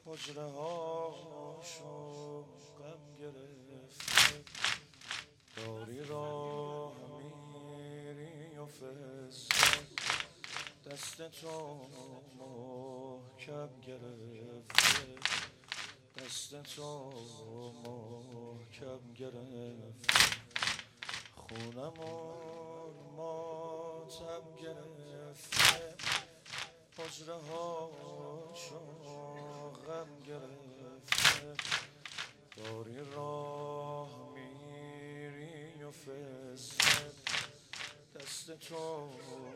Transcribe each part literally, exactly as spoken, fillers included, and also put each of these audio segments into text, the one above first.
حجره هاشو غم گرفته، داری راه میری و فسته، دست تو محکم گرفته، دست تو محکم گرفته، خونمون ماتم گرفته، حجره هاشو غم گرفته، داری راه میری و فسته، دست تو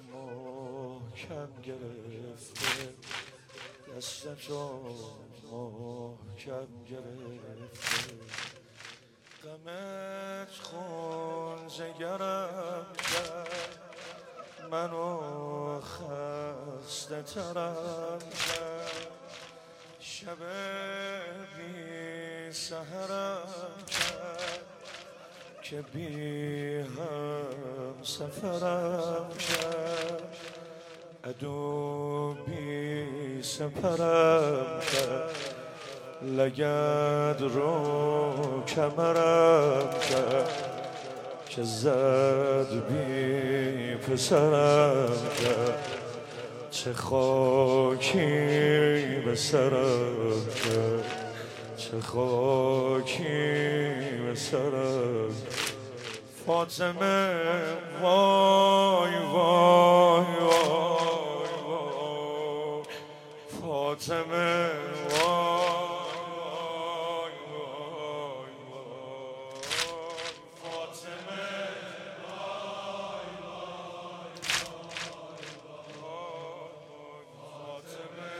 محکم گرفته، دست تو محکم گرفته، غمت خون جگرم کرد، منو خسته ترم کرد، شب بی سهرم کرد که بی هم سفرم کرد، عدو بی سپرم کرد، لگد رو کمرم کرد که زد بی پسرم کرد، چه خاکی به سرم کرد، چه خاکی به سرم. فاطمه وای وای وای وای، فاطمه وای وای وای وای، فاطمه وای وای وای، فاطمه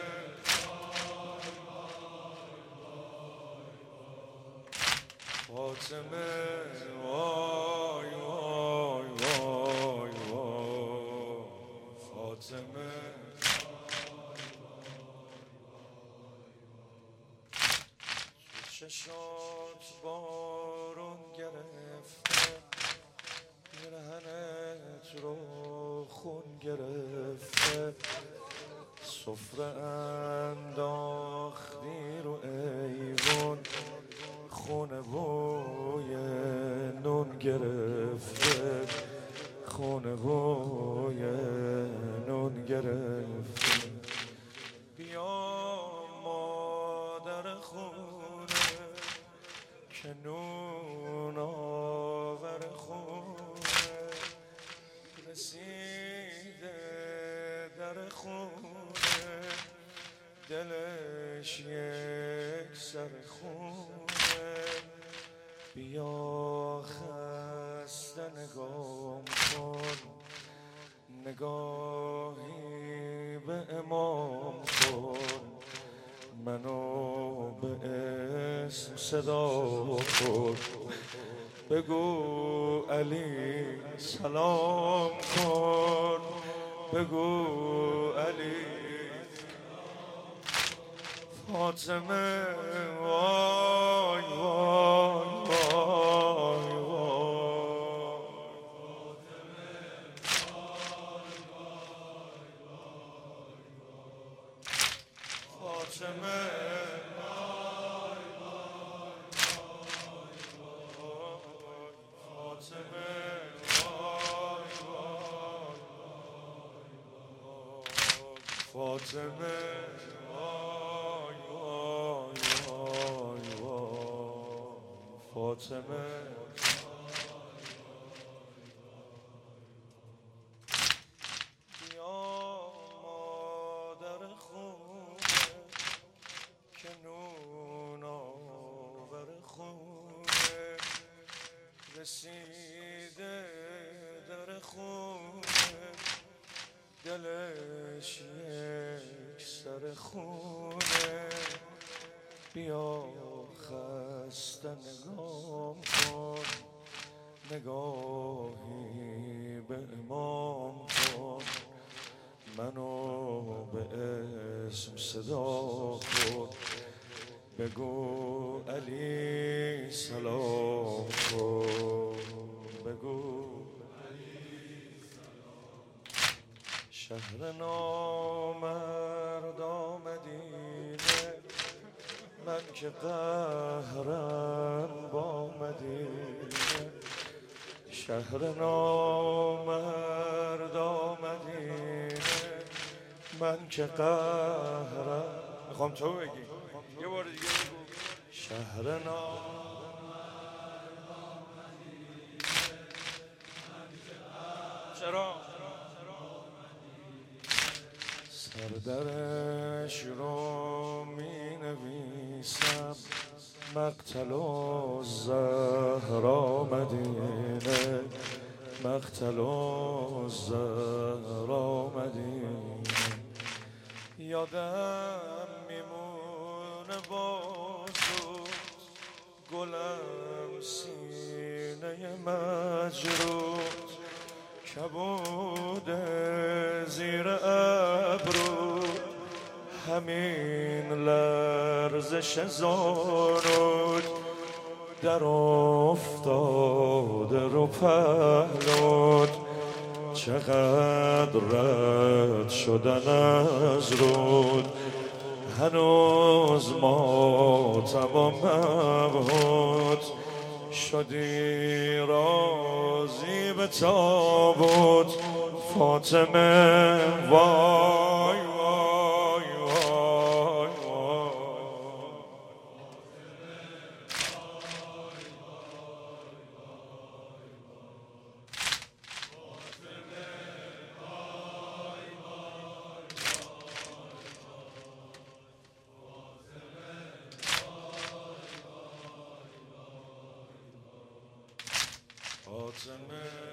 فاطمه وای وای وای وای، فاطمه. چشات بارون گرفته، پیرهنت رو خون گرفته، سفره انداختی رو ایوون، خونه بوی نون گرفته، خونه بوی نون گرفته، بیا مادر خونه که نون آور خونه، رسیده در خونه، دلش یک سر خونه، بیا خسته نگام کن، نگاهی به امام کن، منو به اسم صدا کن، بگو علی سلام کن، بگو علی. فاطمه وای وای وای وای، فاطمه وای وای وای، فاطمه وای وای وای، فاطمه وای وای وای وای، فاطمه. بیا مادر خونه که نون آور خونه، رسیده در خونه، دلش یک سر خونه، بیا خسته نگام کن، نگاهی به امام کن، منو به اسم صدا کن، بگو علی سلام کن، بگو شهر نامردا مدینه، من که قهرم با مدینه، شهر نامردا مدینه. من که قهرم، میخوام تو بگی یه بار دیگه بگو. شهر نامردا چرا؟ سردرش رو می نویسم، مقتل و زهرا مدینه، مقتل و زهرا مدینه. یادم میمونه بازو گلم سینه مجروح، کبود زیر ابرو همین لرزش زانود، در افتاده رو پهلود. چقدر رد شدن از رود، هنوز ماتم و مبهود. شدی رازی به تابوت فاطمه، وای وای وای وای. فاطمه